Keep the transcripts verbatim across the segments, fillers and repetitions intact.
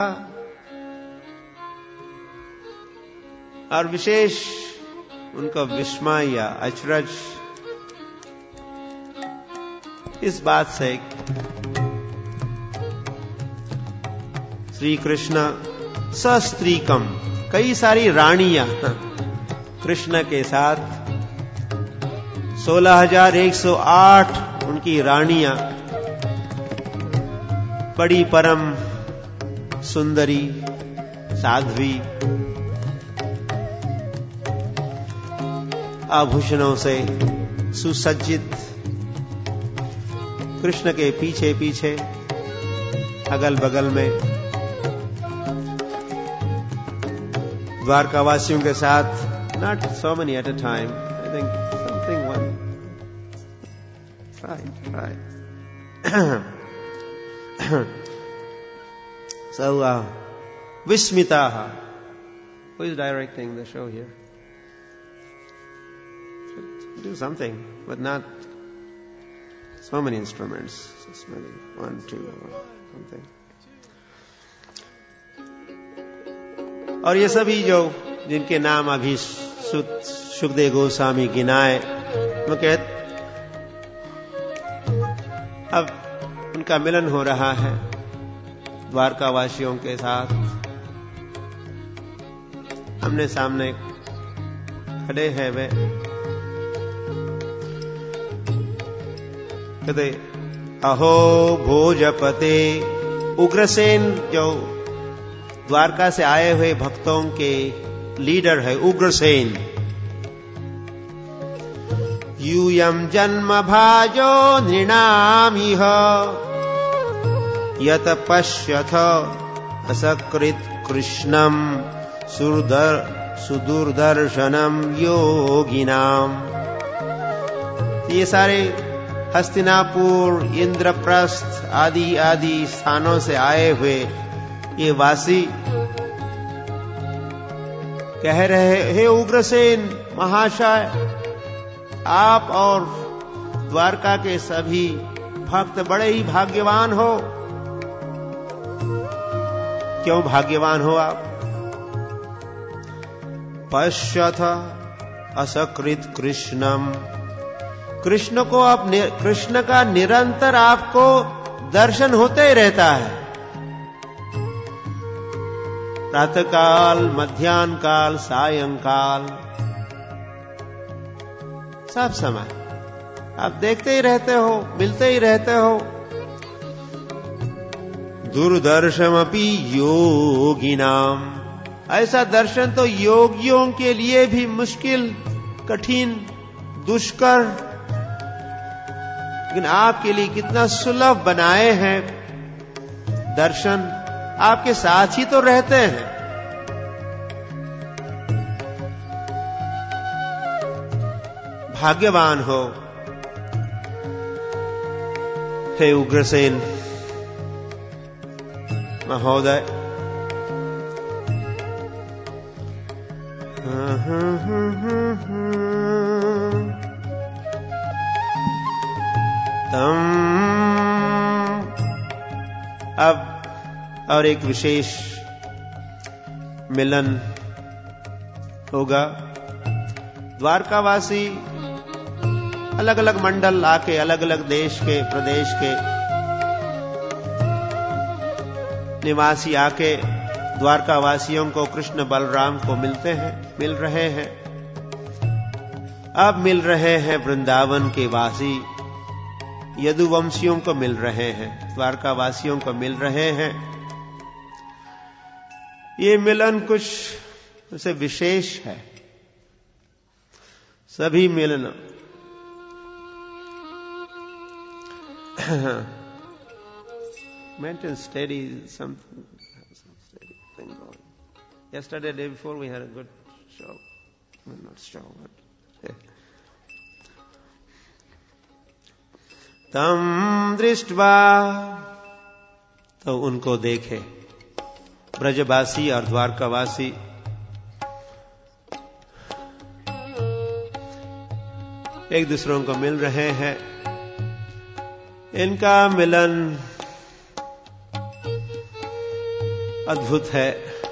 और विशेष उनका विस्मय या अचरज इस बात से श्री कृष्ण सस्त्रीकम, कई सारी रानियां कृष्ण के साथ, सोलह हजार एक सौ आठ उनकी रानियां, बड़ी परम सुंदरी साध्वी, आभूषणों से सुसज्जित, कृष्ण के पीछे पीछे अगल बगल में द्वारकावासियों के साथ, not so many at a time, I think something one, right, right. So, uh, Vismitaha, who is directing the show here? Should do something, but not so many instruments. Just maybe one, two, or something. और ये सभी जो जिनके नाम अभी सुखदेव गोस्वामी गिनाए, वो कहते अब उनका मिलन हो रहा है द्वारकावासियों के साथ। हमने सामने खड़े हैं वे, कहते अहो भोजपते, उग्रसेन जो द्वारका से आए हुए भक्तों के लीडर है उग्रसेन, यूयम जन्म भाजो नृणामिह यत पश्यथ असकृत कृष्णम सुदर सुदुर्दर्शनम योगिनाम। ये सारे हस्तिनापुर, इंद्रप्रस्थ आदि आदि स्थानों से आए हुए ये वासी कह रहे, हे उग्रसेन महाशय, आप और द्वारका के सभी भक्त बड़े ही भाग्यवान हो। क्यों भाग्यवान हो आप? पश्यथ असकृत कृष्णम, कृष्ण को आप, कृष्ण का निरंतर आपको दर्शन होते ही रहता है। प्रातःकाल, मध्याह्न काल, सायंकाल, सब समय आप देखते ही रहते हो, मिलते ही रहते हो। दुर्दर्शमपि योगिनाम, ऐसा दर्शन तो योगियों के लिए भी मुश्किल, कठिन, दुष्कर, लेकिन आपके लिए कितना सुलभ बनाए हैं दर्शन। आपके साथ ही तो रहते हैं। भाग्यवान हो हे उग्रसेन महोदय। तम अब और एक विशेष मिलन होगा। द्वारकावासी अलग अलग मंडल आके, अलग अलग देश के, प्रदेश के निवासी आके द्वारकावासियों को, कृष्ण बलराम को मिलते हैं, मिल रहे हैं। अब मिल रहे हैं वृंदावन के वासी, यदुवंशियों को मिल रहे हैं, द्वारकावासियों को मिल रहे हैं। ये मिलन कुछ उसे विशेष है। सभी मिलन maintain steady something, some steady thing going. Yesterday, day before, we had a good show. Well, not show, but तम दृष्ट्वा, तो उनको देखे ब्रजवासी और द्वारकावासी। एक दूसरों को मिल रहे हैं। इनका मिलन अद्भुत है।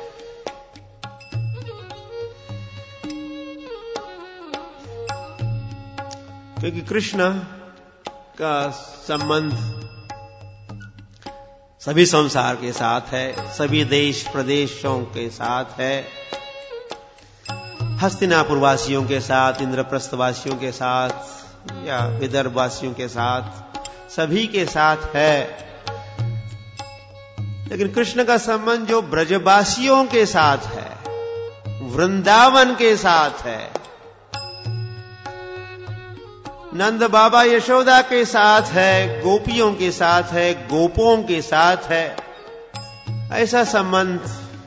क्योंकि कृष्ण का संबंध सभी संसार के साथ है, सभी देश प्रदेशों के साथ है, हस्तिनापुर वासियों के साथ, इंद्रप्रस्थ वासियों के साथ या विदर्भ वासियों के साथ, सभी के साथ है। लेकिन कृष्ण का संबंध जो ब्रजवासियों के साथ है, वृंदावन के साथ है, नंद बाबा यशोदा के साथ है, गोपियों के साथ है, गोपों के साथ है, ऐसा संबंध,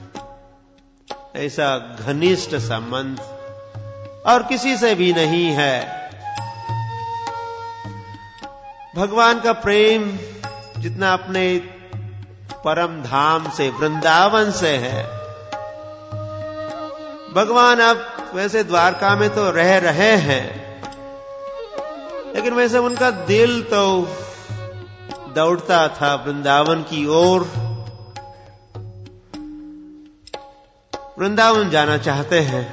ऐसा घनिष्ठ संबंध और किसी से भी नहीं है। भगवान का प्रेम जितना अपने परम धाम से, वृंदावन से है, भगवान अब वैसे द्वारका में तो रह रहे हैं, लेकिन वैसे उनका दिल तो दौड़ता था वृंदावन की ओर। वृंदावन जाना चाहते हैं।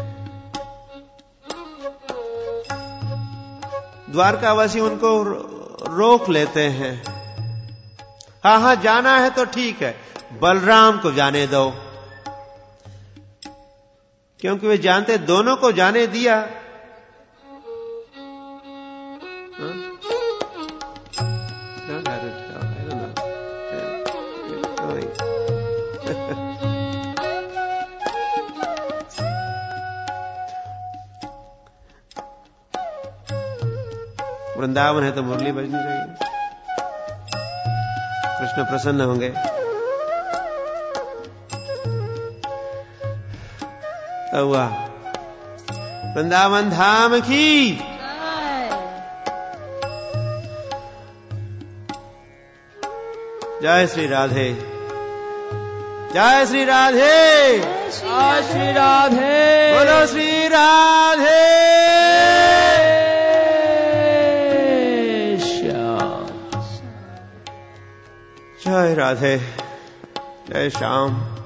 द्वारकावासी उनको रोक लेते हैं। हाँ हाँ जाना है तो ठीक है, बलराम को जाने दो, क्योंकि वे जानते दोनों को जाने दिया वृंदावन है तो मुरली बजनी चाहिए, कृष्ण प्रसन्न होंगे। तो हुआ वृंदावन धाम की जय श्री राधे, जय श्री राधे, जय श्री राधे, बोलो श्री राधे। जय राधे, जय श्याम।